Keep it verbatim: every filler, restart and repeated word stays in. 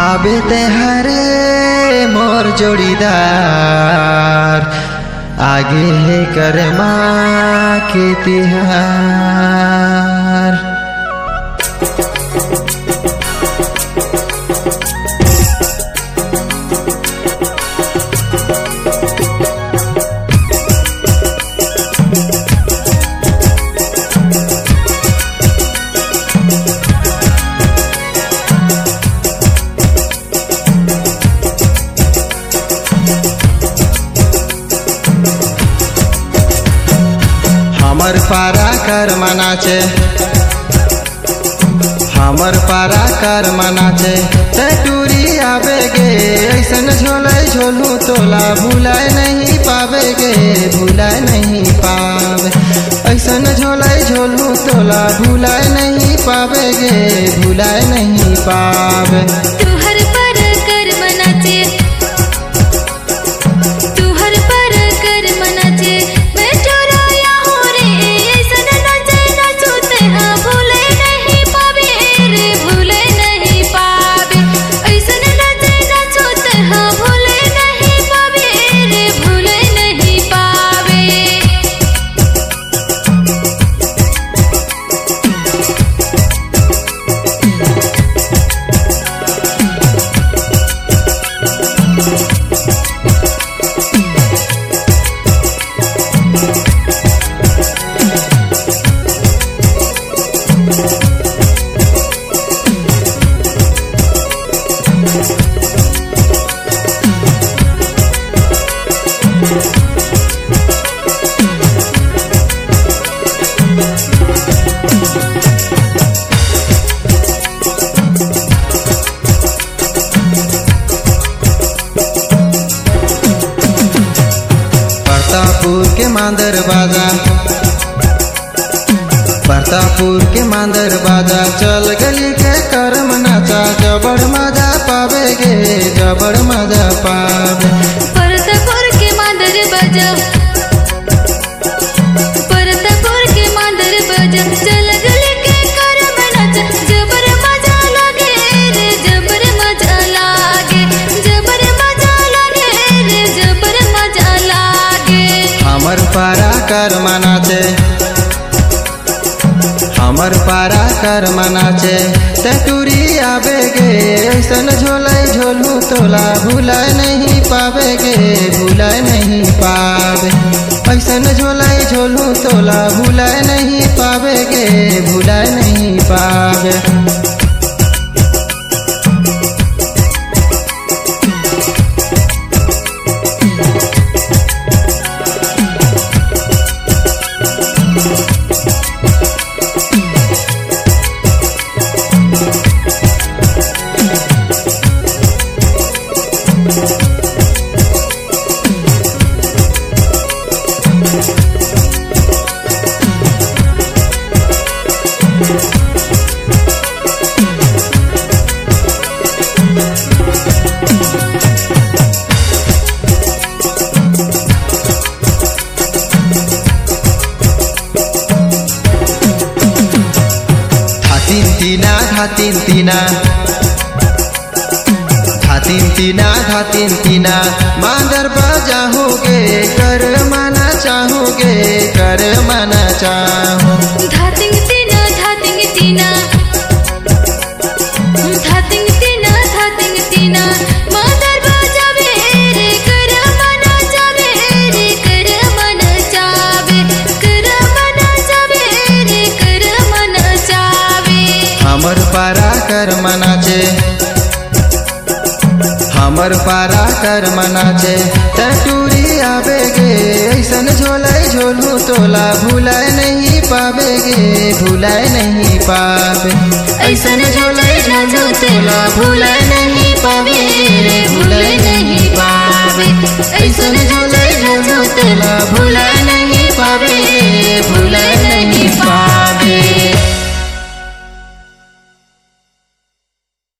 आबे तेहारे मोर जोड़ीदार आगे है करमा के तिहार। हमर पारा कर मनाचे हमर पारा कर मनाचे ते टूरी आवे गे ऐसन झोले झोलू तोला भुलाए नहीं पावे गे भुलाए नहीं पावे ऐसन झोले झोलू तोला भुलाए नहीं पावे गे भुलाए नहीं पावे। तुहर पर कर मनाचे तुहर पर कर मनाचे परतापुर के मांदर बाजा परतापुर के मांदर बाजा चल गली के करम नाचा जबड़ मजा पावे गे जबड़ मजा पावे। परतापुर के मांदर बाजा परतापुर के मांदर बाजा चल गली के करम नाचा जबड़ मजा लागे रे जबड़ मजा लागे जबड़ मजा लागे रे जबड़ मजा लागे। हमर पारा कर मनाचे हमर पारा कर मनाचे ते टूरी आवे गे ऐसन झोले झोलू तोला भुलाए नहीं पावे गे भुलाए नहीं पावे ऐसन झोले झोलू तोला भुलाए नहीं पावे गे भुलाए नहीं पावे। तीना धातिन तीना धातिन तीना धातिन तीना मांदर बजाओगे कर मना चाहोगे कर मना चाहो। धातिन तीना धातिन तीना धातिन तीना धातिन तीना मांदर बजावे रे कर मना चावे रे कर मना चावे कर मना चावे रे कर मना चावे। हमर पारा कर मनाचे हमर पारा कर मनाचे ते टूरी आवे गे ऐसन झोले झोलू तोला भुलाए नहीं पावे गे भुलाए नहीं पावे ऐसन झोले झोलू तोला भुलाए नहीं पावे